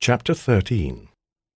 Chapter 13.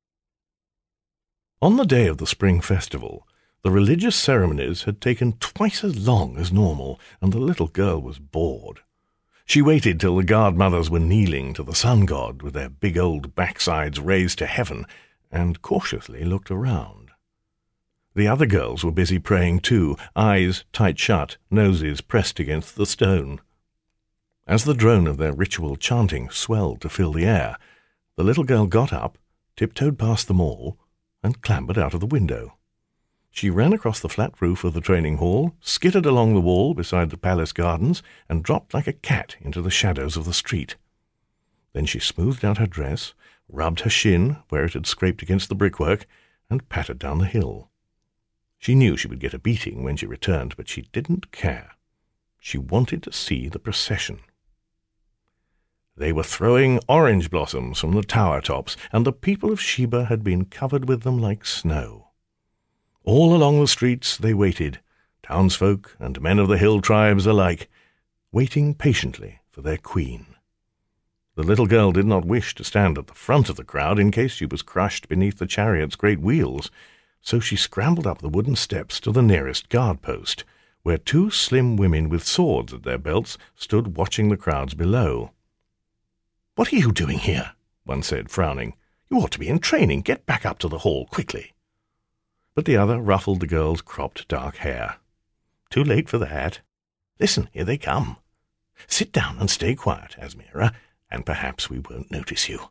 On the day of the spring festival, the religious ceremonies had taken twice as long as normal, and the little girl was bored. She waited till the guard-mothers were kneeling to the sun god with their big old backsides raised to heaven, and cautiously looked around. The other girls were busy praying too, eyes tight shut, noses pressed against the stone. As the drone of their ritual chanting swelled to fill the air, the little girl got up, tiptoed past them all, and clambered out of the window. She ran across the flat roof of the training hall, skittered along the wall beside the palace gardens, and dropped like a cat into the shadows of the street. Then she smoothed out her dress, rubbed her shin where it had scraped against the brickwork, and pattered down the hill. She knew she would get a beating when she returned, but she didn't care. She wanted to see the procession. They were throwing orange blossoms from the tower tops, and the people of Sheba had been covered with them like snow. All along the streets they waited, townsfolk and men of the hill tribes alike, waiting patiently for their queen. The little girl did not wish to stand at the front of the crowd in case she was crushed beneath the chariot's great wheels, so she scrambled up the wooden steps to the nearest guard post, where two slim women with swords at their belts stood watching the crowds below. "What are you doing here?" one said, frowning. "You ought to be in training. Get back up to the hall quickly." But the other ruffled the girl's cropped dark hair. "Too late for that. Listen, here they come. Sit down and stay quiet, Asmira, and perhaps we won't notice you."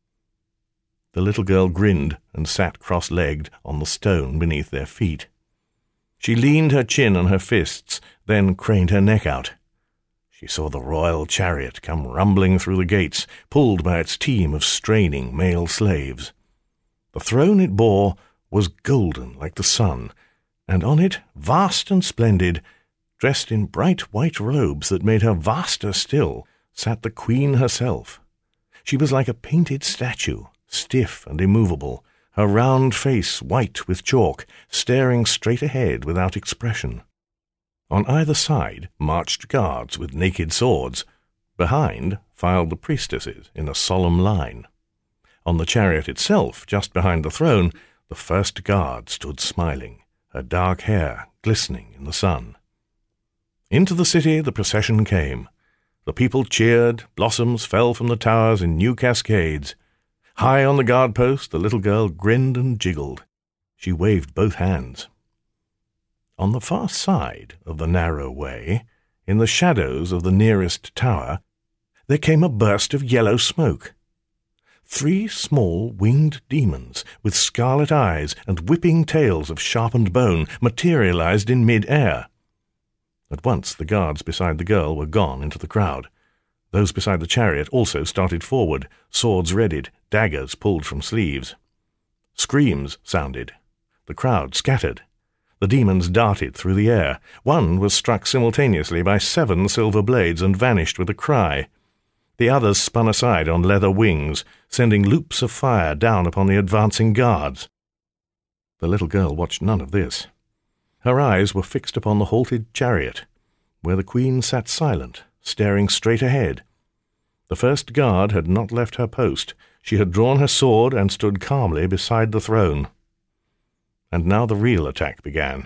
The little girl grinned and sat cross-legged on the stone beneath their feet. She leaned her chin on her fists, then craned her neck out. She saw the royal chariot come rumbling through the gates, pulled by its team of straining male slaves. The throne it bore was golden like the sun, and on it, vast and splendid, dressed in bright white robes that made her vaster still, sat the queen herself. She was like a painted statue, stiff and immovable, her round face white with chalk, staring straight ahead without expression. On either side marched guards with naked swords. Behind filed the priestesses in a solemn line. On the chariot itself, just behind the throne, the first guard stood smiling, her dark hair glistening in the sun. Into the city the procession came. The people cheered, blossoms fell from the towers in new cascades. High on the guard post the little girl grinned and jiggled. She waved both hands. On the far side of the narrow way, in the shadows of the nearest tower, there came a burst of yellow smoke. 3 small winged demons, with scarlet eyes and whipping tails of sharpened bone, materialized in mid-air. At once the guards beside the girl were gone into the crowd. Those beside the chariot also started forward, swords readied, daggers pulled from sleeves. Screams sounded. The crowd scattered. The demons darted through the air. One was struck simultaneously by 7 silver blades and vanished with a cry. The others spun aside on leather wings, sending loops of fire down upon the advancing guards. The little girl watched none of this. Her eyes were fixed upon the halted chariot, where the queen sat silent, staring straight ahead. The first guard had not left her post. She had drawn her sword and stood calmly beside the throne. And now the real attack began.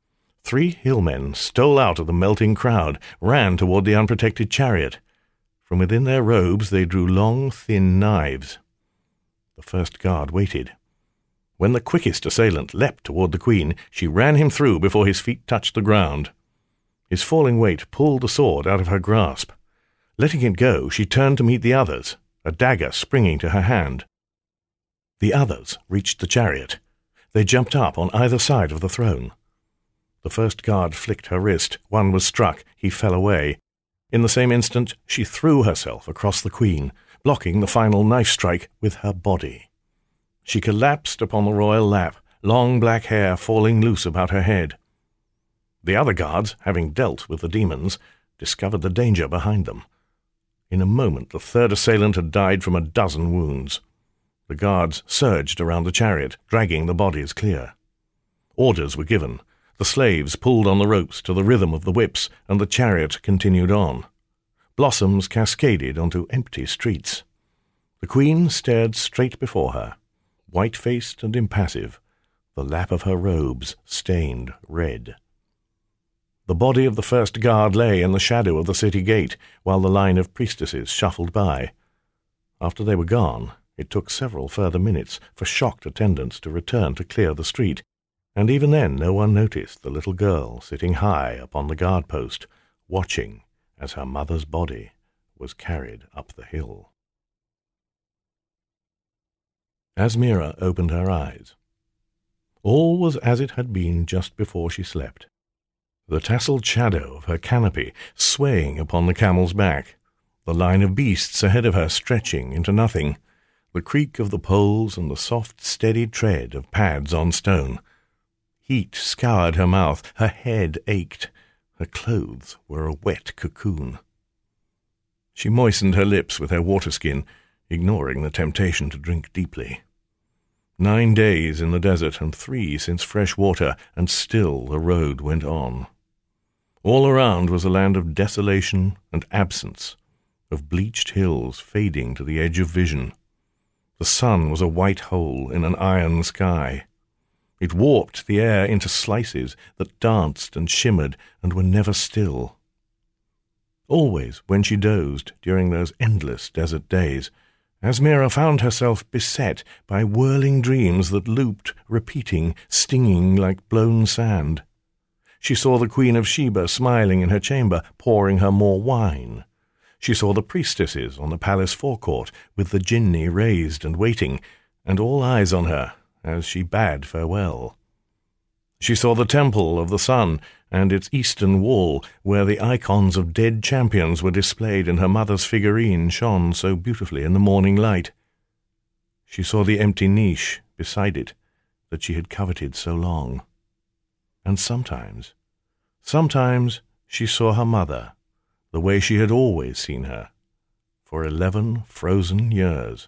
3 hillmen stole out of the melting crowd, ran toward the unprotected chariot. From within their robes they drew long, thin knives. The first guard waited. When the quickest assailant leapt toward the queen, she ran him through before his feet touched the ground. His falling weight pulled the sword out of her grasp. Letting it go, she turned to meet the others, a dagger springing to her hand. The others reached the chariot. They jumped up on either side of the throne. The first guard flicked her wrist. One was struck. He fell away. In the same instant, she threw herself across the queen, blocking the final knife strike with her body. She collapsed upon the royal lap, long black hair falling loose about her head. The other guards, having dealt with the demons, discovered the danger behind them. In a moment, the third assailant had died from a dozen wounds. The guards surged around the chariot, dragging the bodies clear. Orders were given. The slaves pulled on the ropes to the rhythm of the whips, and the chariot continued on. Blossoms cascaded onto empty streets. The queen stared straight before her, white-faced and impassive, the lap of her robes stained red. The body of the first guard lay in the shadow of the city gate, while the line of priestesses shuffled by. After they were gone, it took several further minutes for shocked attendants to return to clear the street, and even then no one noticed the little girl sitting high upon the guard post, watching as her mother's body was carried up the hill. Asmira opened her eyes. All was as it had been just before she slept. The tasseled shadow of her canopy swaying upon the camel's back, the line of beasts ahead of her stretching into nothing, the creak of the poles and the soft, steady tread of pads on stone. Heat scoured her mouth, her head ached, her clothes were a wet cocoon. She moistened her lips with her waterskin, ignoring the temptation to drink deeply. 9 days in the desert and 3 since fresh water, and still the road went on. All around was a land of desolation and absence, of bleached hills fading to the edge of vision. The sun was a white hole in an iron sky. It warped the air into slices that danced and shimmered and were never still. Always, when she dozed during those endless desert days, Asmira found herself beset by whirling dreams that looped, repeating, stinging like blown sand. She saw the Queen of Sheba smiling in her chamber, pouring her more wine. She saw the priestesses on the palace forecourt, with the jinni raised and waiting, and all eyes on her as she bade farewell. She saw the temple of the sun and its eastern wall, where the icons of dead champions were displayed and her mother's figurine shone so beautifully in the morning light. She saw the empty niche beside it that she had coveted so long. And sometimes she saw her mother, the way she had always seen her, for 11 frozen years.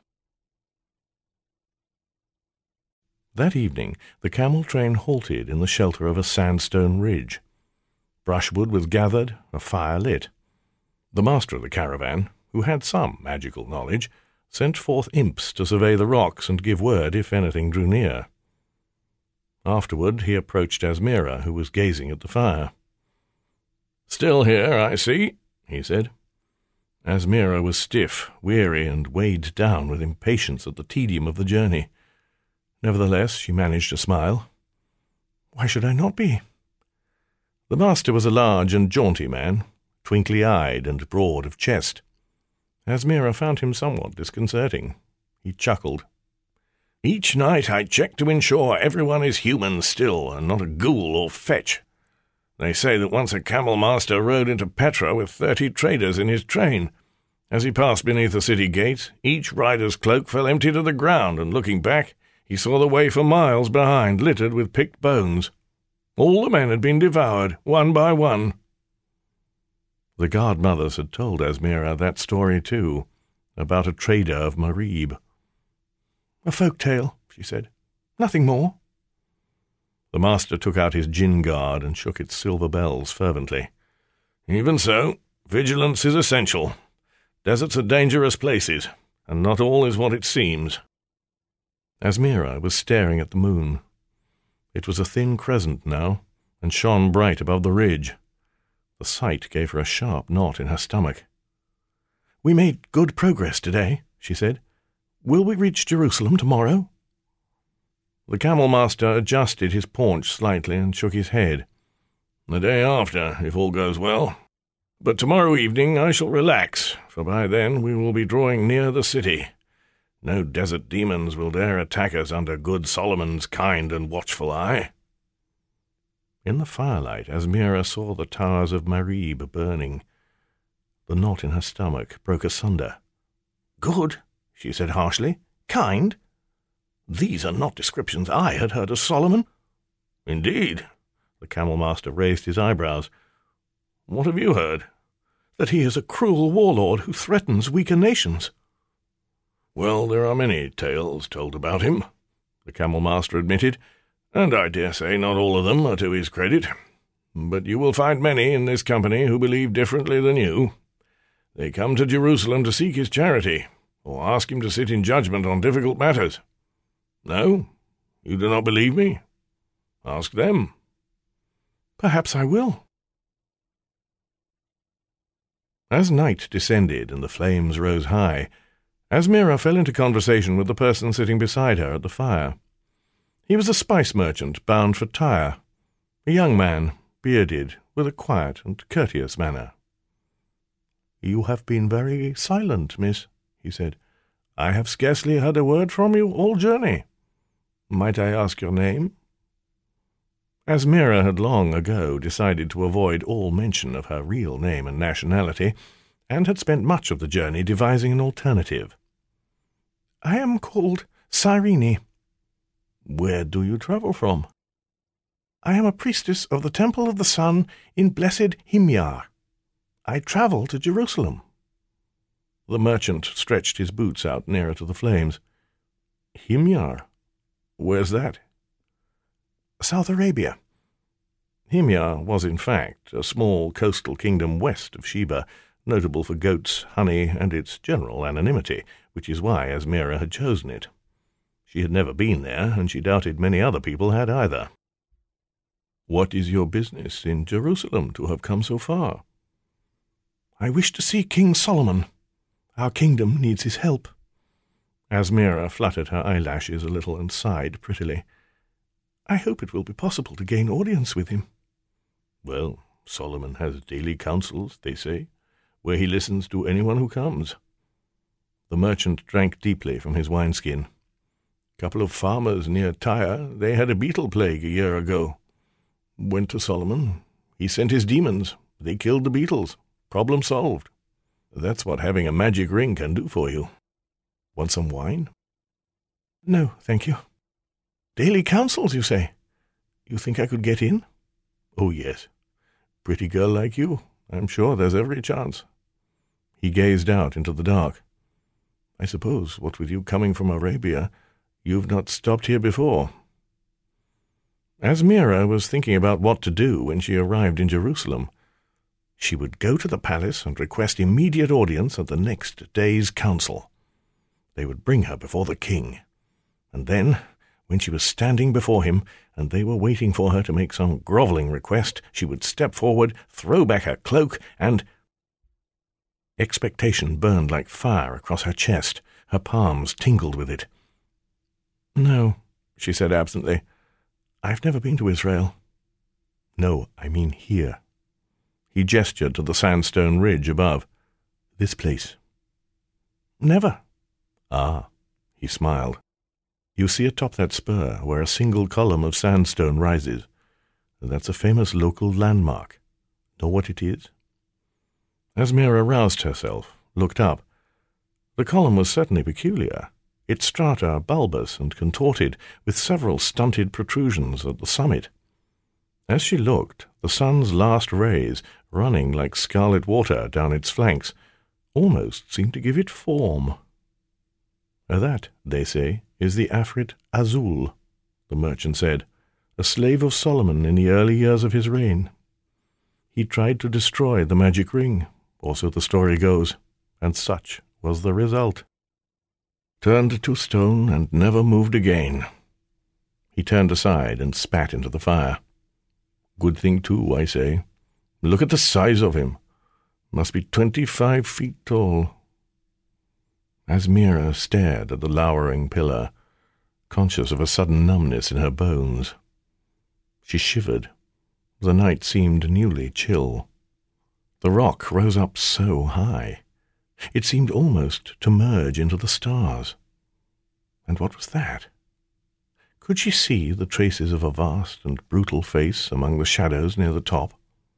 That evening the camel train halted in the shelter of a sandstone ridge. Brushwood was gathered, a fire lit. The master of the caravan, who had some magical knowledge, sent forth imps to survey the rocks and give word if anything drew near. Afterward he approached Asmira, who was gazing at the fire. "Still here, I see," he said. Asmira was stiff, weary, and weighed down with impatience at the tedium of the journey. Nevertheless, she managed to smile. "Why should I not be?" The master was a large and jaunty man, twinkly-eyed and broad of chest. Asmira found him somewhat disconcerting. He chuckled. "Each night I check to ensure everyone is human still, and not a ghoul or fetch. They say that once a camel master rode into Petra with 30 traders in his train. As he passed beneath the city gate, each rider's cloak fell empty to the ground, and looking back, he saw the way for miles behind littered with picked bones. All the men had been devoured, one by one." The guard mothers had told Asmira that story too, about a trader of Marib. "A folk tale," she said. "Nothing more." The master took out his gin guard and shook its silver bells fervently. "Even so, vigilance is essential. Deserts are dangerous places, and not all is what it seems." Asmira was staring at the moon. It was a thin crescent now, and shone bright above the ridge. The sight gave her a sharp knot in her stomach. "We made good progress today," she said. "Will we reach Jerusalem tomorrow?" The camel-master adjusted his paunch slightly and shook his head. "The day after, if all goes well. But tomorrow evening I shall relax, for by then we will be drawing near the city. No desert demons will dare attack us under good Solomon's kind and watchful eye." In the firelight, Asmira saw the towers of Marib burning. The knot in her stomach broke asunder. "Good," she said harshly. "Kind? These are not descriptions I had heard of Solomon." "Indeed?" The camel-master raised his eyebrows. "What have you heard?" "That he is a cruel warlord who threatens weaker nations." "Well, there are many tales told about him," the camel-master admitted, "and I dare say not all of them are to his credit. But you will find many in this company who believe differently than you. They come to Jerusalem to seek his charity, or ask him to sit in judgment on difficult matters. No? You do not believe me? Ask them. Perhaps I will. As night descended and the flames rose high, Asmira fell into conversation with the person sitting beside her at the fire. He was a spice merchant bound for Tyre, a young man, bearded, with a quiet and courteous manner. "You have been very silent, miss," he said. "I have scarcely heard a word from you all journey. Might I ask your name?" Asmira had long ago decided to avoid all mention of her real name and nationality, and had spent much of the journey devising an alternative. "I am called Cyrene." "Where do you travel from?" "I am a priestess of the Temple of the Sun in blessed Himyar. I travel to Jerusalem." The merchant stretched his boots out nearer to the flames. "Himyar? Where's that?" "South Arabia." Himyar was, in fact, a small coastal kingdom west of Sheba, notable for goats, honey, and its general anonymity, which is why Asmira had chosen it. She had never been there, and she doubted many other people had either. "What is your business in Jerusalem to have come so far?" "I wish to see King Solomon. Our kingdom needs his help." Asmira fluttered her eyelashes a little and sighed prettily. "I hope it will be possible to gain audience with him." "Well, Solomon has daily councils, they say, where he listens to anyone who comes." The merchant drank deeply from his wineskin. "Couple of farmers near Tyre, they had a beetle plague a year ago. Went to Solomon. He sent his demons. They killed the beetles. Problem solved. That's what having a magic ring can do for you. Want some wine?" "No, thank you." "Daily councils, you say? You think I could get in?" "Oh, yes. Pretty girl like you, I'm sure there's every chance." He gazed out into the dark. "I suppose, what with you coming from Arabia, you've not stopped here before." Asmira was thinking about what to do when she arrived in Jerusalem. She would go to the palace and request immediate audience at the next day's council. They would bring her before the king. And then, when she was standing before him, and they were waiting for her to make some grovelling request, she would step forward, throw back her cloak, and— Expectation burned like fire across her chest. Her palms tingled with it. "No," she said absently. "I've never been to Israel." "No, I mean here." He gestured to the sandstone ridge above. "This place." "Never." "Ah," he smiled. "You see atop that spur where a single column of sandstone rises. That's a famous local landmark. Know what it is?" Asmira roused herself, looked up. The column was certainly peculiar, its strata bulbous and contorted, with several stunted protrusions at the summit. As she looked, the sun's last rays, running like scarlet water down its flanks, almost seemed to give it form. "That, they say, is the Afrit Azul," the merchant said, "a slave of Solomon in the early years of his reign. He tried to destroy the magic ring, or so the story goes, and such was the result. Turned to stone and never moved again." He turned aside and spat into the fire. "Good thing, too, I say. Look at the size of him. Must be 25 feet tall." Asmira stared at the lowering pillar, conscious of a sudden numbness in her bones. She shivered. The night seemed newly chill. The rock rose up so high. It seemed almost to merge into the stars. And what was that? Could she see the traces of a vast and brutal face among the shadows near the top?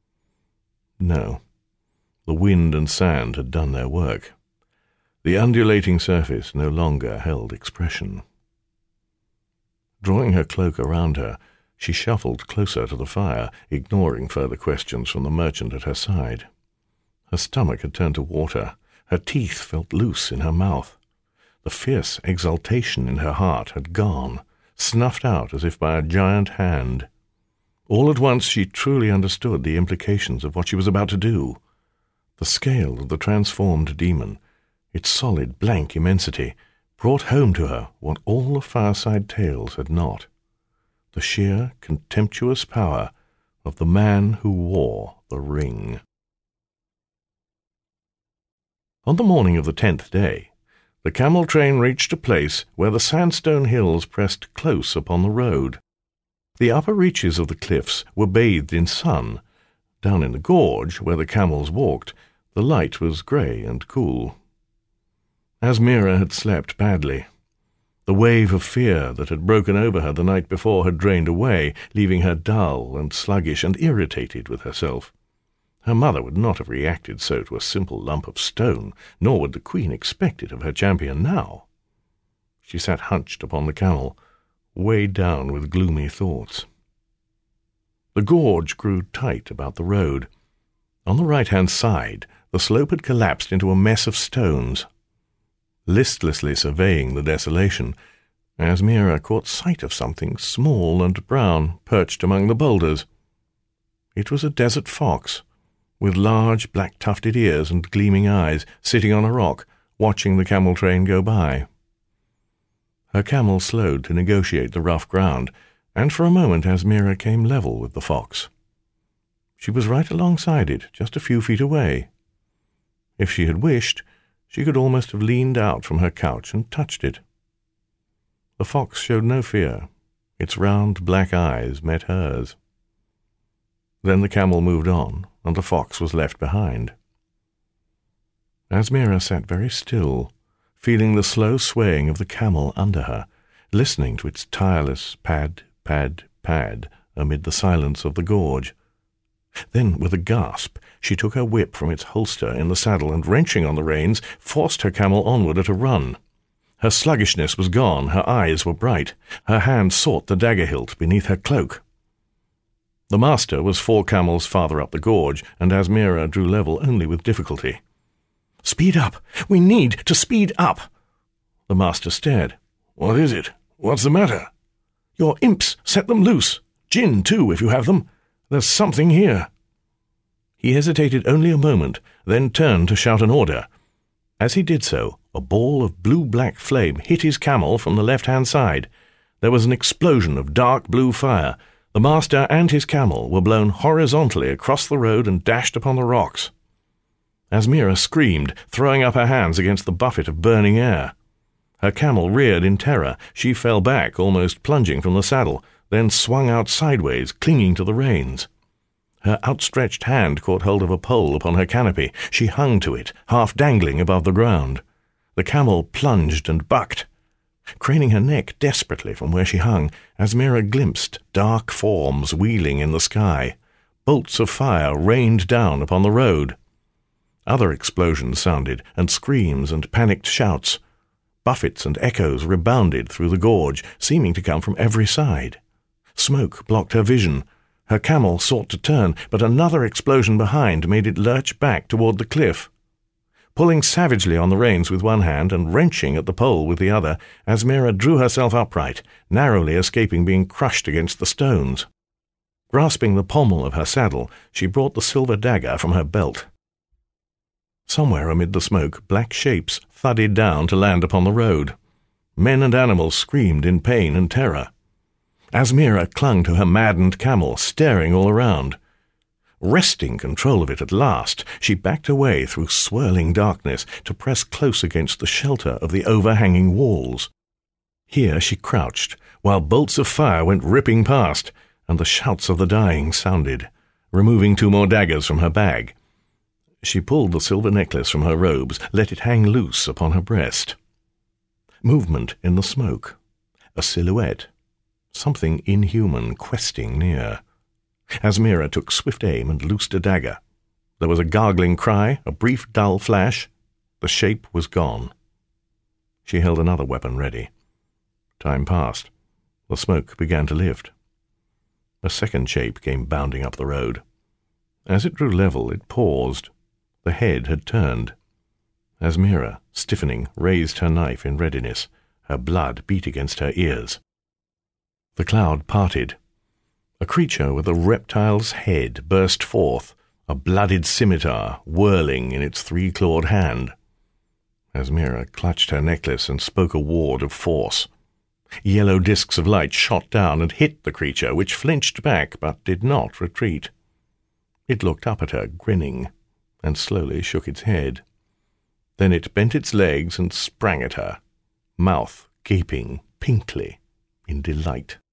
No. The wind and sand had done their work. The undulating surface no longer held expression. Drawing her cloak around her, she shuffled closer to the fire, ignoring further questions from the merchant at her side. Her stomach had turned to water. Her teeth felt loose in her mouth. The fierce exultation in her heart had gone, snuffed out as if by a giant hand. All at once she truly understood the implications of what she was about to do. The scale of the transformed demon, Its solid, blank immensity brought home to her what all the fireside tales had not: the sheer, contemptuous power of the man who wore the ring. On the morning of the 10th day, the camel train reached a place where the sandstone hills pressed close upon the road. The upper reaches of the cliffs were bathed in sun. Down in the gorge, where the camels walked, the light was grey and cool. Asmira had slept badly. The wave of fear that had broken over her the night before had drained away, leaving her dull and sluggish and irritated with herself. Her mother would not have reacted so to a simple lump of stone, nor would the queen expect it of her champion now. She sat hunched upon the camel, weighed down with gloomy thoughts. The gorge grew tight about the road. On the right-hand side, the slope had collapsed into a mess of stones. Listlessly surveying the desolation, Asmira caught sight of something small and brown perched among the boulders. It was a desert fox, with large black-tufted ears and gleaming eyes, sitting on a rock, watching the camel train go by. Her camel slowed to negotiate the rough ground, and for a moment Asmira came level with the fox. She was right alongside it, just a few feet away. If she had wished, she could almost have leaned out from her couch and touched it. The fox showed no fear. Its round black eyes met hers. Then the camel moved on, and the fox was left behind. Asmira sat very still, feeling the slow swaying of the camel under her, listening to its tireless pad, pad, pad amid the silence of the gorge. Then, with a gasp, she took her whip from its holster in the saddle and, wrenching on the reins, forced her camel onward at a run. Her sluggishness was gone, her eyes were bright, her hand sought the dagger hilt beneath her cloak. The master was 4 camels farther up the gorge, and Asmira drew level only with difficulty. "Speed up! We need to speed up!" The master stared. "What is it? What's the matter?" "Your imps set them loose. Jinn, too, if you have them. There's something here." He hesitated only a moment, then turned to shout an order. As he did so, a ball of blue-black flame hit his camel from the left-hand side. There was an explosion of dark blue fire. The master and his camel were blown horizontally across the road and dashed upon the rocks. Asmira screamed, throwing up her hands against the buffet of burning air. Her camel reared in terror. She fell back, almost plunging from the saddle, then swung out sideways, clinging to the reins. Her outstretched hand caught hold of a pole upon her canopy. She hung to it, half dangling above the ground. The camel plunged and bucked. Craning her neck desperately from where she hung, Asmira glimpsed dark forms wheeling in the sky. Bolts of fire rained down upon the road. Other explosions sounded, and screams and panicked shouts. Buffets and echoes rebounded through the gorge, seeming to come from every side. Smoke blocked her vision. Her camel sought to turn, but another explosion behind made it lurch back toward the cliff. Pulling savagely on the reins with one hand and wrenching at the pole with the other, Asmira drew herself upright, narrowly escaping being crushed against the stones. Grasping the pommel of her saddle, she brought the silver dagger from her belt. Somewhere amid the smoke, black shapes thudded down to land upon the road. Men and animals screamed in pain and terror. Asmira clung to her maddened camel, staring all around. Wresting control of it at last, she backed away through swirling darkness to press close against the shelter of the overhanging walls. Here she crouched, while bolts of fire went ripping past, and the shouts of the dying sounded, removing 2 more daggers from her bag. She pulled the silver necklace from her robes, let it hang loose upon her breast. Movement in the smoke. A silhouette. Something inhuman questing near. Asmira took swift aim and loosed a dagger. There was a gargling cry, a brief dull flash. The shape was gone. She held another weapon ready. Time passed. The smoke began to lift. A second shape came bounding up the road. As it drew level, it paused. The head had turned. Asmira, stiffening, raised her knife in readiness. Her blood beat against her ears. The cloud parted. A creature with a reptile's head burst forth, a blooded scimitar whirling in its 3-clawed hand. Asmira clutched her necklace and spoke a word of force. Yellow discs of light shot down and hit the creature, which flinched back but did not retreat. It looked up at her, grinning, and slowly shook its head. Then it bent its legs and sprang at her, mouth gaping pinkly in delight.